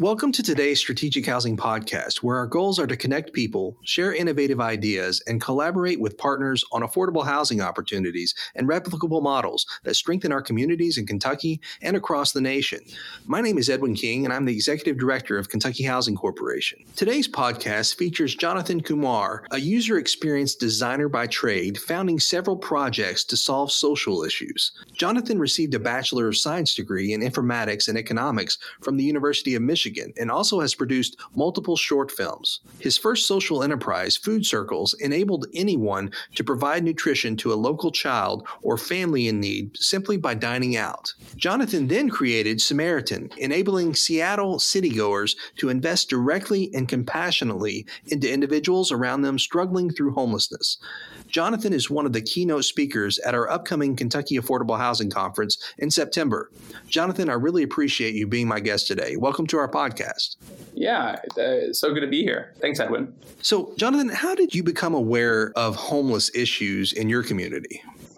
Welcome to today's Strategic Housing Podcast, where our goals are to connect people, share innovative ideas, and collaborate with partners on affordable housing opportunities and replicable models that strengthen our communities in Kentucky and across the nation. My name is Edwin King, and I'm the Executive Director of Kentucky Housing Corporation. Today's podcast features Jonathan Kumar, a user experience designer by trade, founding several projects to solve social issues. Jonathan received a Bachelor of Science degree in Informatics and Economics from the University of Michigan, and also has produced multiple short films. His first social enterprise, Food Circles, enabled anyone to provide nutrition to a local child or family in need simply by dining out. Jonathan then created Samaritan, enabling Seattle citygoers to invest directly and compassionately into individuals around them struggling through homelessness. Jonathan is one of the keynote speakers at our upcoming Kentucky Affordable Housing Conference in September. Jonathan, I really appreciate you being my guest today. Welcome to our podcast. Yeah, it's so good to be here. Thanks, Edwin. So, Jonathan, how did you become aware of homeless issues in your community?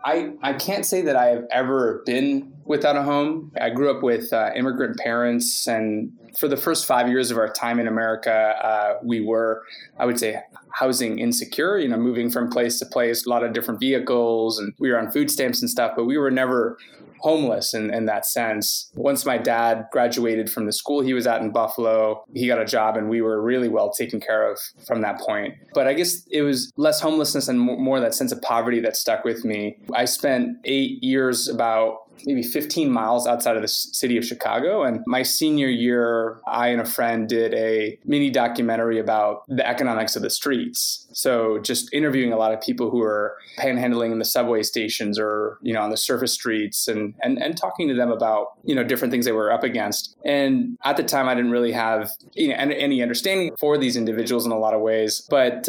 I can't say that I have ever been without a home. I grew up with immigrant parents, and for the first 5 years of our time in America, we were, I would say, housing insecure, moving from place to place, a lot of different vehicles, and we were on food stamps and stuff, but we were never homeless in that sense. Once my dad graduated from the school he was at in Buffalo, he got a job and we were really well taken care of from that point. But I guess it was less homelessness and more that sense of poverty that stuck with me. I spent 8 years about maybe 15 miles outside of the city of Chicago. And my senior year, I and a friend did a mini documentary about the economics of the streets. So just interviewing a lot of people who are panhandling in the subway stations or, on the surface streets and talking to them about, different things they were up against. And at the time, I didn't really have any understanding for these individuals in a lot of ways. But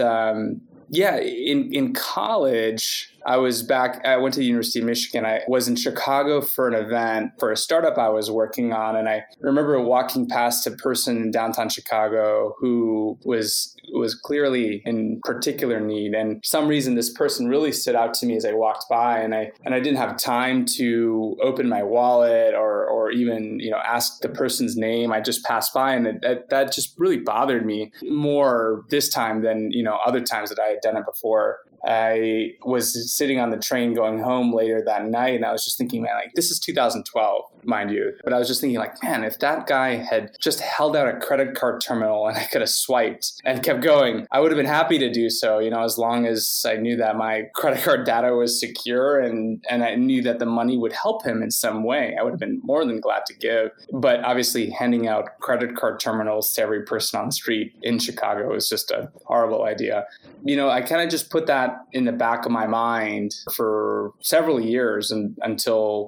in college, I went to the University of Michigan. I was in Chicago for an event for a startup I was working on. And I remember walking past a person in downtown Chicago who was clearly in particular need. And for some reason, this person really stood out to me as I walked by. And I didn't have time to open my wallet or even, ask the person's name. I just passed by. And that just really bothered me more this time than, other times that I had done it before. I was sitting on the train going home later that night, and I was just thinking, man, this is 2012, mind you. But I was just thinking, man, if that guy had just held out a credit card terminal and I could have swiped and kept going, I would have been happy to do so, as long as I knew that my credit card data was secure and I knew that the money would help him in some way. I would have been more than glad to give. But obviously, handing out credit card terminals to every person on the street in Chicago is just a horrible idea. I kind of just put that in the back of my mind for several years until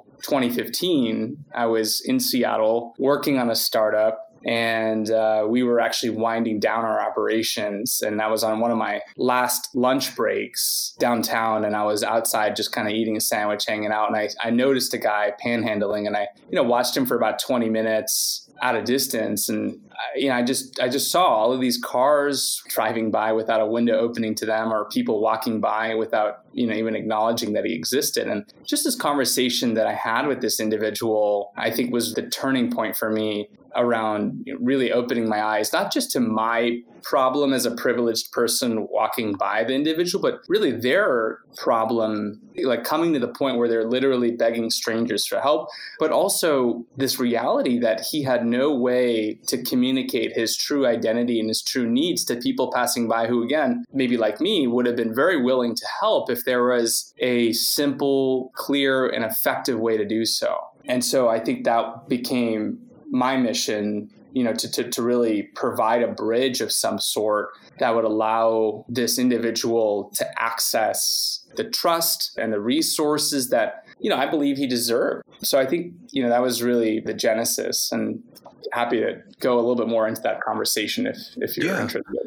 2015. I was in Seattle working on a startup, and we were actually winding down our operations. And that was on one of my last lunch breaks downtown. And I was outside just kind of eating a sandwich, hanging out. And I noticed a guy panhandling, and I watched him for about 20 minutes at a distance. And I just saw all of these cars driving by without a window opening to them, or people walking by without even acknowledging that he existed. And just this conversation that I had with this individual, I think, was the turning point for me around really opening my eyes, not just to my problem as a privileged person walking by the individual, but really their problem, coming to the point where they're literally begging strangers for help, but also this reality that he had no way to communicate his true identity and his true needs to people passing by who, again, maybe like me, would have been very willing to help if there was a simple, clear, and effective way to do so. And so I think that became my mission, to really provide a bridge of some sort that would allow this individual to access the trust and the resources that, I believe he deserved. So I think, that was really the genesis, and happy to go a little bit more into that conversation if you're interested.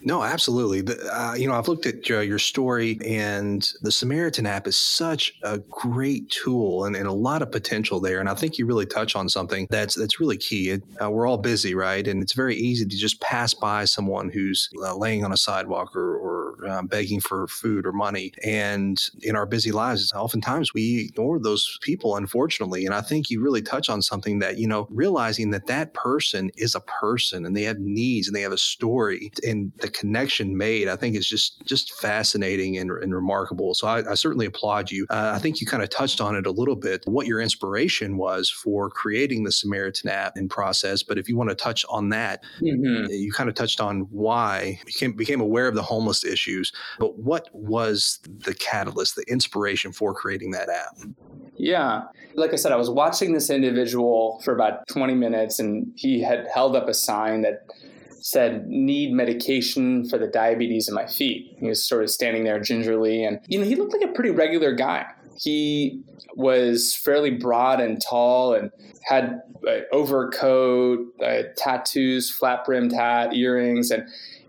No, absolutely. I've looked at your story, and the Samaritan app is such a great tool and a lot of potential there. And I think you really touch on something that's really key. We're all busy, right? And it's very easy to just pass by someone who's laying on a sidewalk or begging for food or money. And in our busy lives, oftentimes we ignore those people, unfortunately. And I think you really touch on something that, realizing that person is a person and they have needs and they have a story, and the connection made, I think, is just fascinating and remarkable. So I certainly applaud you. I think you kind of touched on it a little bit, what your inspiration was for creating the Samaritan app and process. But if you want to touch on that, you kind of touched on why you became aware of the homeless issues. But what was the catalyst, the inspiration for creating that app? Yeah. Like I said, I was watching this individual for about 20 minutes, and he had held up a sign that said, "Need medication for the diabetes in my feet." He was sort of standing there gingerly, and, he looked like a pretty regular guy. He was fairly broad and tall and had an overcoat, tattoos, flat-brimmed hat, earrings. And,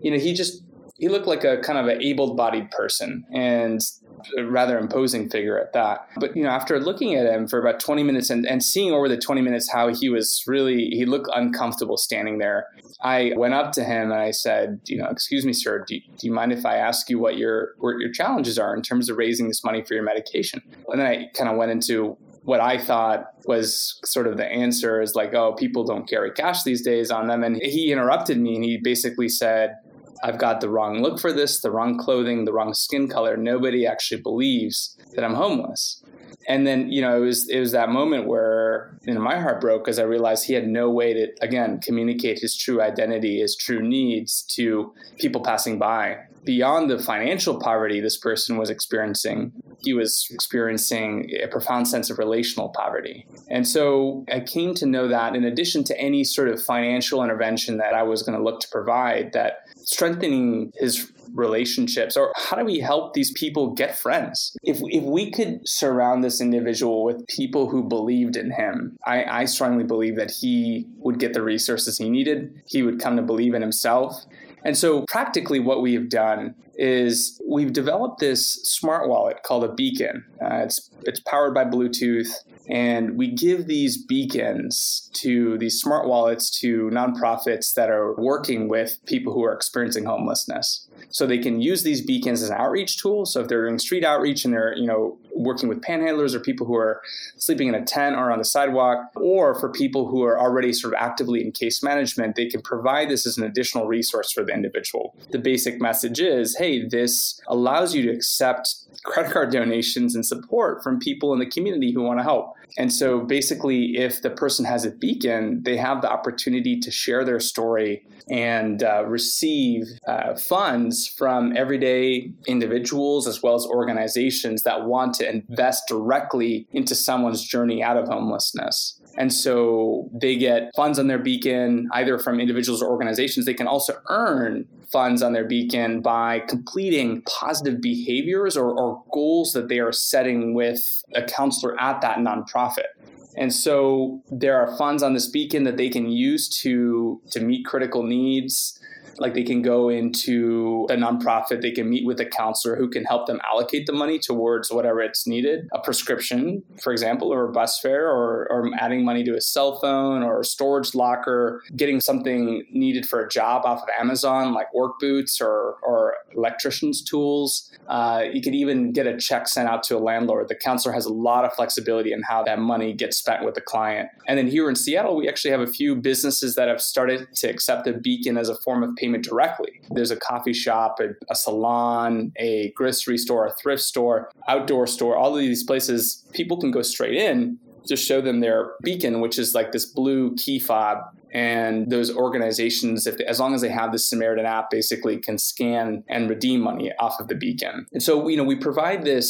he looked like a kind of an able-bodied person, and a rather imposing figure at that. But, after looking at him for about 20 minutes and seeing over the 20 minutes how he looked uncomfortable standing there, I went up to him and I said, "Excuse me, sir, do you mind if I ask you what your challenges are in terms of raising this money for your medication?" And then I kind of went into what I thought was sort of the answer is like, "Oh, people don't carry cash these days on them." And he interrupted me and he basically said, "I've got the wrong look for this, the wrong clothing, the wrong skin color. Nobody actually believes that I'm homeless." And then, it was that moment where, my heart broke because I realized he had no way to, again, communicate his true identity, his true needs to people passing by. Beyond the financial poverty this person was experiencing, he was experiencing a profound sense of relational poverty. And so I came to know that in addition to any sort of financial intervention that I was going to look to provide, that strengthening his relationships, or how do we help these people get friends? If we could surround this individual with people who believed in him, I strongly believe that he would get the resources he needed. He would come to believe in himself. And so practically what we have done is we've developed this smart wallet called a Beacon. It's powered by Bluetooth, and we give these beacons to these smart wallets to nonprofits that are working with people who are experiencing homelessness. So they can use these beacons as an outreach tool. So if they're doing street outreach and they're, working with panhandlers or people who are sleeping in a tent or on the sidewalk, or for people who are already sort of actively in case management, they can provide this as an additional resource for the individual. The basic message is, hey, this allows you to accept credit card donations and support from people in the community who want to help. And so basically, if the person has a beacon, they have the opportunity to share their story and receive funds from everyday individuals as well as organizations that want to invest directly into someone's journey out of homelessness. And so they get funds on their beacon, either from individuals or organizations. They can also earn funds on their beacon by completing positive behaviors or goals that they are setting with a counselor at that nonprofit. And so there are funds on this beacon that they can use to meet critical needs. Like they can go into a nonprofit, they can meet with a counselor who can help them allocate the money towards whatever it's needed, a prescription, for example, or a bus fare, or adding money to a cell phone or a storage locker, getting something needed for a job off of Amazon, like work boots or electrician's tools. You can even get a check sent out to a landlord. The counselor has a lot of flexibility in how that money gets spent with the client. And then here in Seattle, we actually have a few businesses that have started to accept a beacon as a form of payment directly. There's a coffee shop, a salon, a grocery store, a thrift store, outdoor store. All of these places, people can go straight in, just show them their beacon, which is like this blue key fob. And those organizations, as long as they have the Samaritan app, basically can scan and redeem money off of the beacon. And so, we provide this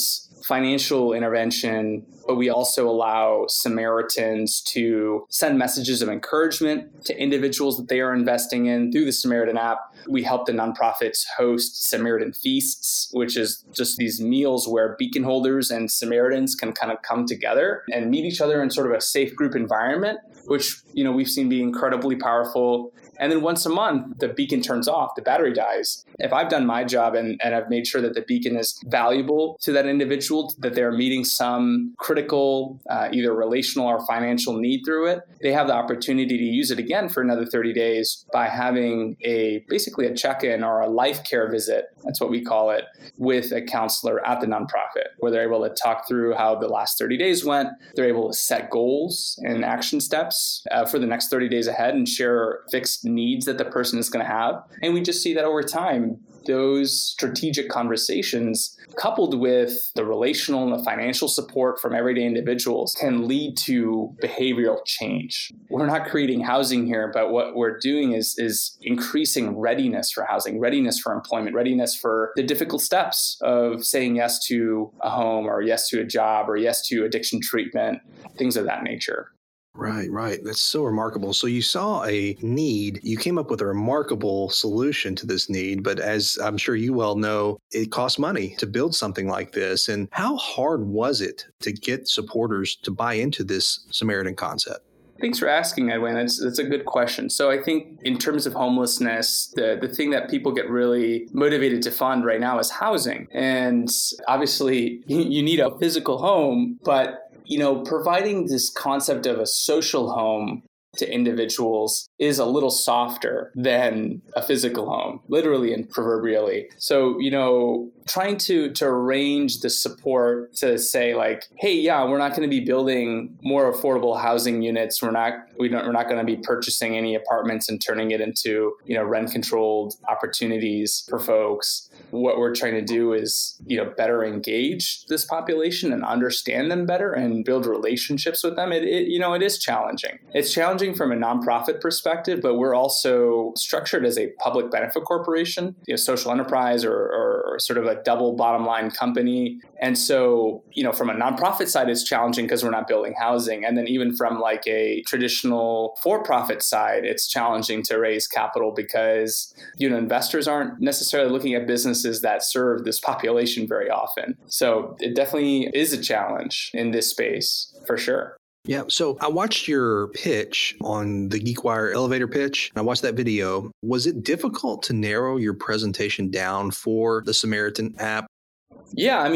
financial intervention, but we also allow Samaritans to send messages of encouragement to individuals that they are investing in through the Samaritan app. We help the nonprofits host Samaritan feasts, which is just these meals where beacon holders and Samaritans can kind of come together and meet each other in sort of a safe group environment, which, we've seen be incredibly powerful. And then once a month, the beacon turns off, the battery dies. If I've done my job and I've made sure that the beacon is valuable to that individual, that they're meeting some critical, either relational or financial need through it, they have the opportunity to use it again for another 30 days by having basically a check-in or a life care visit, that's what we call it, with a counselor at the nonprofit, where they're able to talk through how the last 30 days went. They're able to set goals and action steps for the next 30 days ahead and share fixed needs that the person is going to have. And we just see that over time, those strategic conversations coupled with the relational and the financial support from everyday individuals can lead to behavioral change. We're not creating housing here, but what we're doing is increasing readiness for housing, readiness for employment, readiness for the difficult steps of saying yes to a home or yes to a job or yes to addiction treatment, things of that nature. Right. That's so remarkable. So you saw a need, you came up with a remarkable solution to this need, but as I'm sure you well know, it costs money to build something like this. And how hard was it to get supporters to buy into this Samaritan concept? Thanks for asking, Edwin. That's a good question. So I think in terms of homelessness, the thing that people get really motivated to fund right now is housing. And obviously you need a physical home, but providing this concept of a social home to individuals is a little softer than a physical home, literally and proverbially. So, trying to arrange the support to say like, hey, yeah, we're not going to be building more affordable housing units. We're not going to be purchasing any apartments and turning it into, rent controlled opportunities for folks. What we're trying to do is, better engage this population and understand them better and build relationships with them. It is challenging. It's challenging from a nonprofit perspective, but we're also structured as a public benefit corporation, social enterprise or sort of a double bottom line company. And so, from a nonprofit side, it's challenging because we're not building housing. And then even from like a traditional for-profit side, it's challenging to raise capital because, investors aren't necessarily looking at businesses that serve this population very often. So it definitely is a challenge in this space for sure. Yeah. So I watched your pitch on the GeekWire elevator pitch. And I watched that video. Was it difficult to narrow your presentation down for the Samaritan app? Yeah,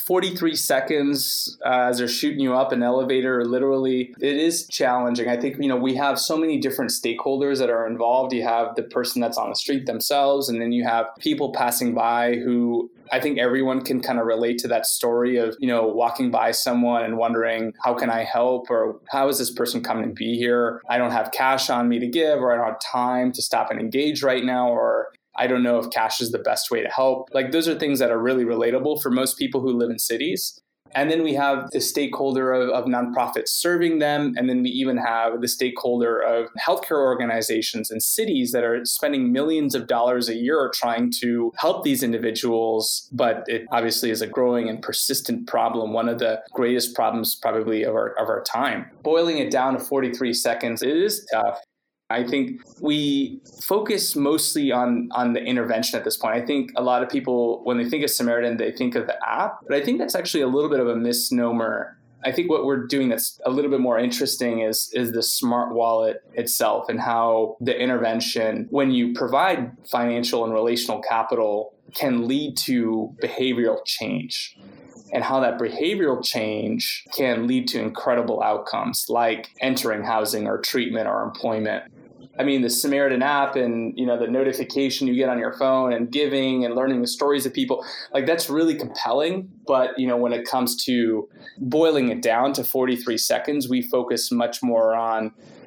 43 seconds as they're shooting you up an elevator, literally, it is challenging. I think, we have so many different stakeholders that are involved. You have the person that's on the street themselves, and then you have people passing by who I think everyone can kind of relate to that story of, walking by someone and wondering, how can I help? Or how is this person coming to be here? I don't have cash on me to give, or I don't have time to stop and engage right now, or I don't know if cash is the best way to help. Like those are things that are really relatable for most people who live in cities. And then we have the stakeholder of nonprofits serving them. And then we even have the stakeholder of healthcare organizations and cities that are spending millions of dollars a year trying to help these individuals. But it obviously is a growing and persistent problem, one of the greatest problems probably of our time. Boiling it down to 43 seconds, it is tough. I think we focus mostly on the intervention at this point. I think a lot of people, when they think of Samaritan, they think of the app, but I think that's actually a little bit of a misnomer. I think what we're doing that's a little bit more interesting is the smart wallet itself and how the intervention, when you provide financial and relational capital, can lead to behavioral change. And how that behavioral change can lead to incredible outcomes like entering housing or treatment or employment. The Samaritan app and, the notification you get on your phone and giving and learning the stories of people, like that's really compelling. But, when it comes to boiling it down to 43 seconds, we focus much more on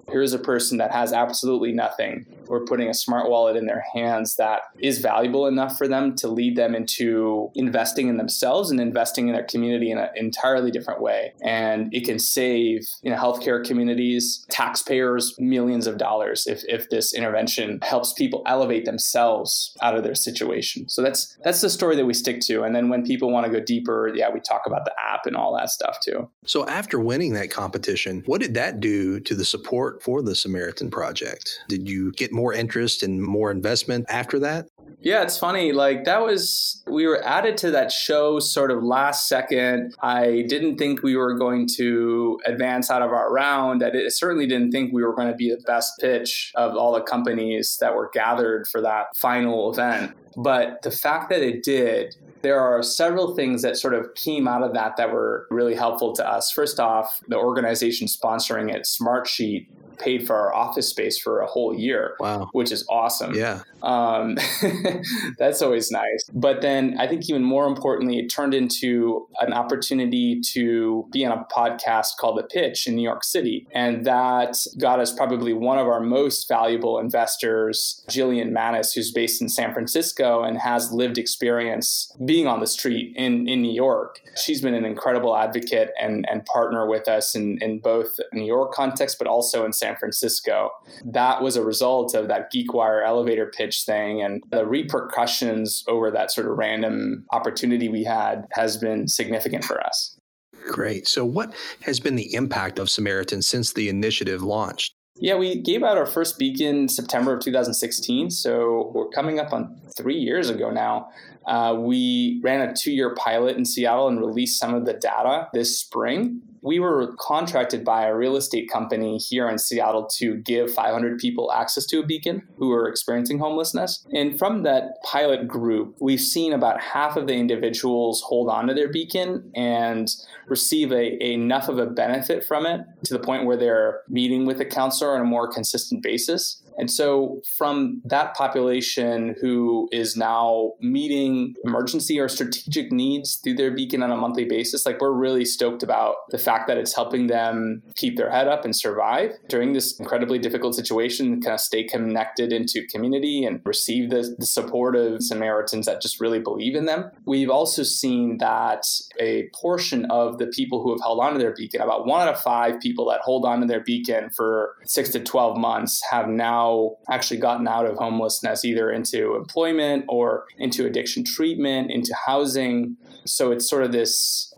here's a person that has absolutely nothing. We're putting a smart wallet in their hands that is valuable enough for them to lead them into investing in themselves and investing in their community in an entirely different way. And it can save, healthcare communities, taxpayers, millions of dollars if this intervention helps people elevate themselves out of their situation. So that's the story that we stick to. And then when people want to go deeper, we talk about the app and all that stuff too. So after winning that competition, what did that do to the support for the Samaritan Project? Did you get more interest and more investment after that? Yeah, it's funny. We were added to that show sort of last second. I didn't think we were going to advance out of our round. I certainly didn't think we were going to be the best pitch of all the companies that were gathered for that final event. But the fact that it did, there are several things that sort of came out of that were really helpful to us. First off, the organization sponsoring it, Smartsheet, paid for our office space for a whole year. Wow. Which is awesome. Yeah. That's always nice. But then I think even more importantly, it turned into an opportunity to be on a podcast called The Pitch in New York City. And that got us probably one of our most valuable investors, Jillian Manis, who's based in San Francisco and has lived experience being on the street in New York. She's been an incredible advocate and partner with us in both New York context, but also in San Francisco. That was a result of that GeekWire elevator pitch thing, and the repercussions over that sort of random opportunity we had has been significant for us. Great. So what has been the impact of Samaritan since the initiative launched? Yeah, we gave out our first beacon September of 2016. So we're coming up on 3 years ago now. We ran a 2-year pilot in Seattle and released some of the data this spring. We were contracted by a real estate company here in Seattle to give 500 people access to a beacon who were experiencing homelessness. And from that pilot group, we've seen about half of the individuals hold on to their beacon and receive enough of a benefit from it to the point where they're meeting with a counselor on a more consistent basis. And so from that population who is now meeting emergency or strategic needs through their beacon on a monthly basis, we're really stoked about the fact that it's helping them keep their head up and survive during this incredibly difficult situation, kind of stay connected into community and receive the support of Samaritans that just really believe in them. We've also seen that a portion of the people who have held on to their beacon, about 1 out of 5 people that hold on to their beacon for 6 to 12 months have now actually gotten out of homelessness, either into employment or into addiction treatment, into housing. So it's sort of this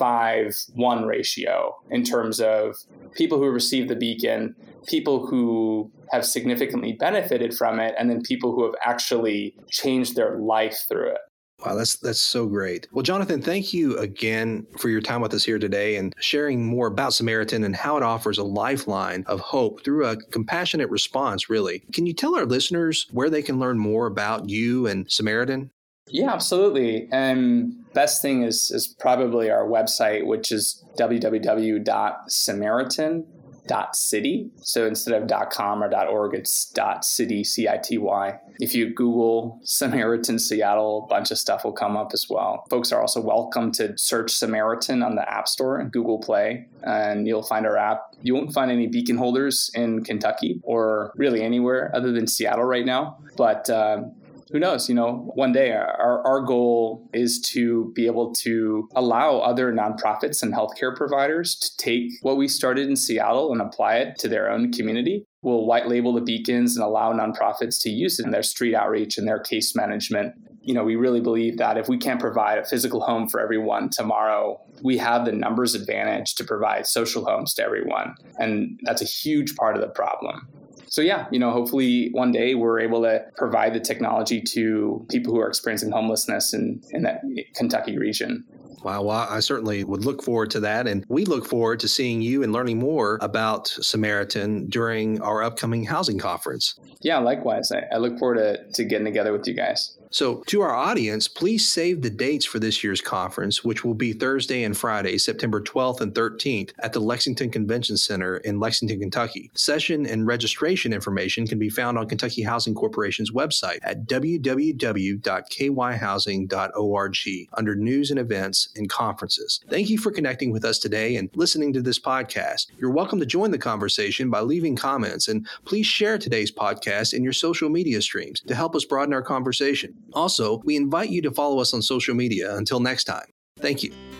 10-5-1 ratio in terms of people who receive the beacon, people who have significantly benefited from it, and then people who have actually changed their life through it. Wow, that's so great. Well, Jonathan, thank you again for your time with us here today and sharing more about Samaritan and how it offers a lifeline of hope through a compassionate response, really. Can you tell our listeners where they can learn more about you and Samaritan? Yeah, absolutely. And best thing is probably our website, which is www.samaritan.city. So instead of .com or .org, it's .city, C-I-T-Y. If you Google Samaritan Seattle, a bunch of stuff will come up as well. Folks are also welcome to search Samaritan on the App Store and Google Play, and you'll find our app. You won't find any beacon holders in Kentucky or really anywhere other than Seattle right now. But who knows, one day our goal is to be able to allow other nonprofits and healthcare providers to take what we started in Seattle and apply it to their own community. We'll white label the beacons and allow nonprofits to use it in their street outreach and their case management. We really believe that if we can't provide a physical home for everyone tomorrow, we have the numbers advantage to provide social homes to everyone. And that's a huge part of the problem. So hopefully one day we're able to provide the technology to people who are experiencing homelessness in that Kentucky region. Wow, well, I certainly would look forward to that. And we look forward to seeing you and learning more about Samaritan during our upcoming housing conference. Yeah, likewise. I look forward to getting together with you guys. So to our audience, please save the dates for this year's conference, which will be Thursday and Friday, September 12th and 13th at the Lexington Convention Center in Lexington, Kentucky. Session and registration information can be found on Kentucky Housing Corporation's website at www.kyhousing.org under News and Events and Conferences. Thank you for connecting with us today and listening to this podcast. You're welcome to join the conversation by leaving comments, and please share today's podcast in your social media streams to help us broaden our conversation. Also, we invite you to follow us on social media. Until next time, thank you.